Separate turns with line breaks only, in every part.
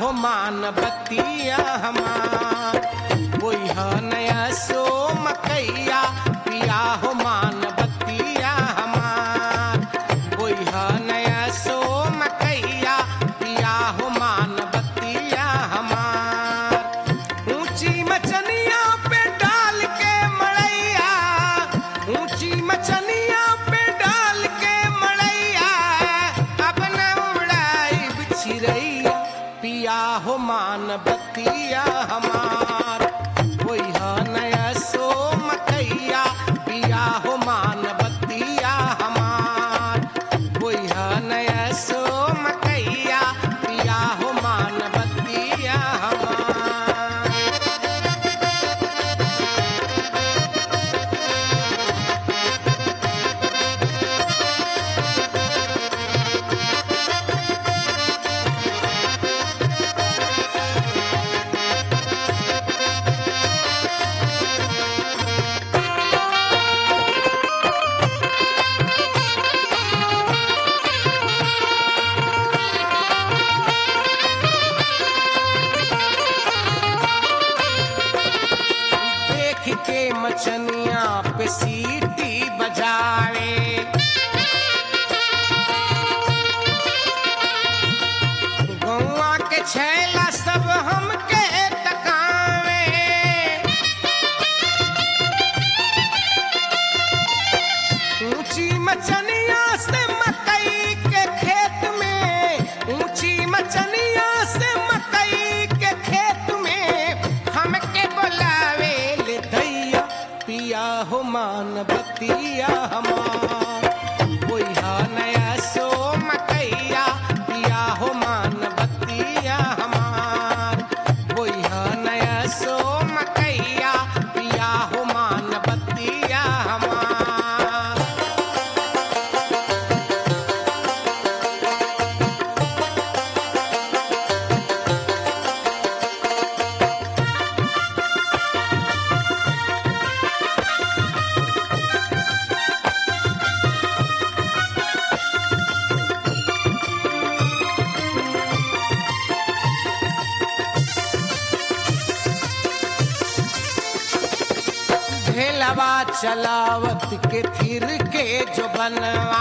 हो मान बतिया हमार। कोई ह नया सो मकैया पिया हो मान बतिया हमार। कोई ह नया सो मकैया पिया हो मान बतिया हमार। ऊंची मचनिया पे डाल के मड़ैया, ऊंची मचनिया पे डाल के मड़ैया, अपना उड़ाई बिछिरैया पिया हो मान बतिया हमार। कोई ह नया सो मकैया पिया हो मान बतिया हमार। कोई ह नया सो मकैया पिया हो मान बतिया हमार। देख के मचनिया पे सीटी बजावे, गौआ के छैला सब हमके तकावे। ऊंची मचनिया से मकई के खेत में, ऊंची मचनिया से मकई के खेत में, हमके बुलावे ले दैया पिया हो मान बतिया हमार। कोई ह नया सो मकैया पिया हो मान बतिया हमार। कोई ह नया सो मकैया पिया हो मान बतिया हमार। ढेलवा चलावत के फिर के जो बनवा,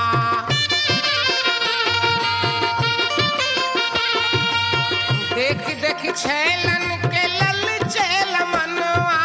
देख देख छैलन के लल चैल मनवा।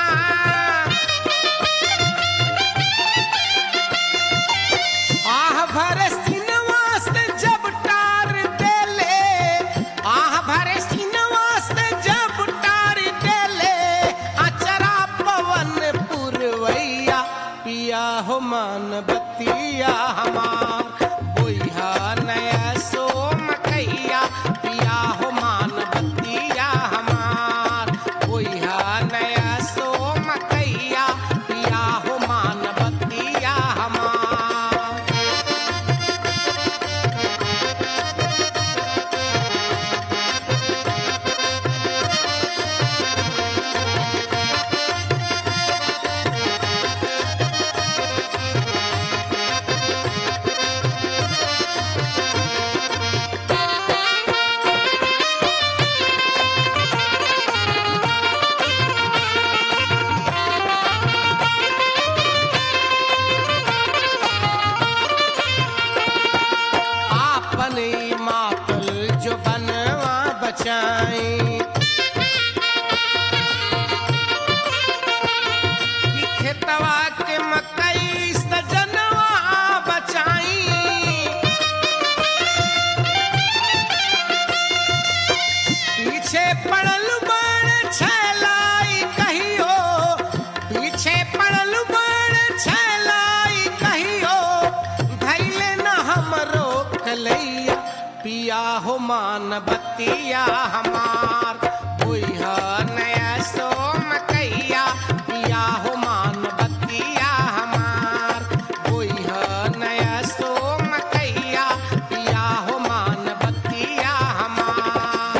आह भरे सिनवा से जब टार देले, आह भरे सिनवा से जब टार देले, अचरा पवन पुरवैया पिया हो मान बतिया हमार। कोई ह नया सो मकैया पिया हो मान बतिया हमार। कोई ह नया सो मकैया पिया हो मान बतिया हमार। आपन ई मातल जो बनवा बचाई, कि खेतवा के मकई सजनवा बचाई। पीछे पड़ल बड़ छैलाई कहियो, पीछे पड़ल बड़ छैलाई कहियो, धैले न हमरो कलैया पिया हो मान बतिया हमार। कोई ह नया सो मकैया पिया हो मान बतिया हमार। कोई ह नया सो मकैया पिया हो मान बतिया हमार।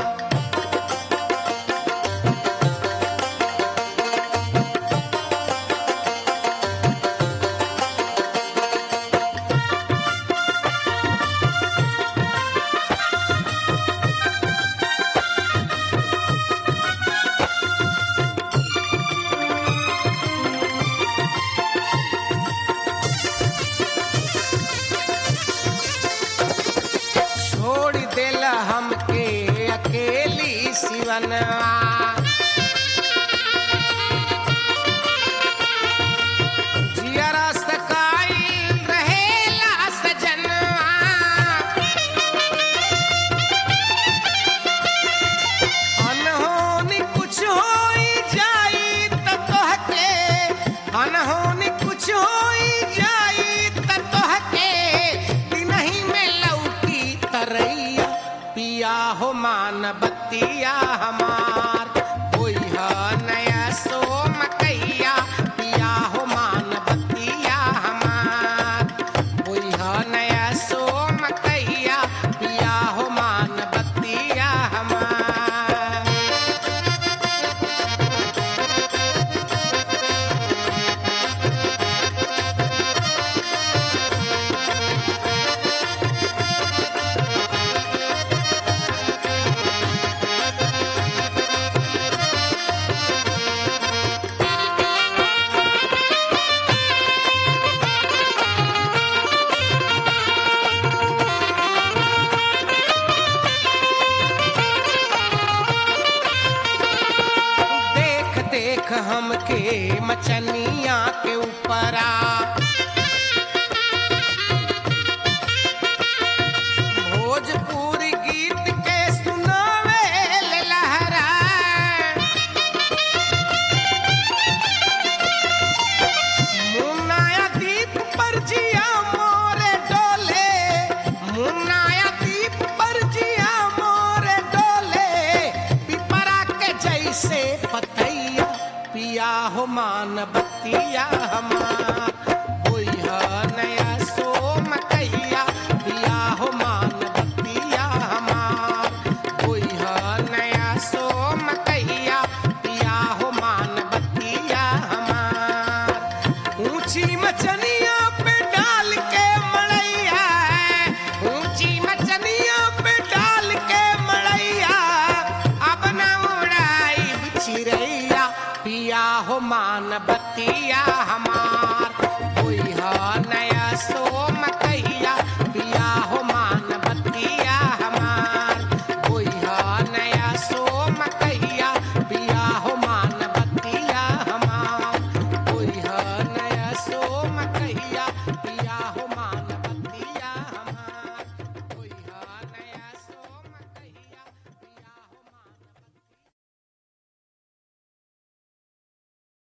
जीवनवा जियरा सकाई रहेला सजनवा अनहोनी कुछ होई जाई त तोहके अनहोनी कुछ होई जाई त तोहके दिनही में लौकी तरैया पिया हो मान बत्तिया हमार कोई ह नया सो मकैया पिया हो मान बत्तिया हमार कोई ह नया सो मकैया पिया हो मान बत्तिया हमार देख देख हमके मचनिया के ऊपरा भोजपुरी गीत के सुनावे लहरा मुन्नाया दीप पर जिया मोरे डोले मुन्नाया दीप पर जिया मोरे डोले पिपरा के जैसे पतैया पिया हो मान बत्तिया हमार कोई ह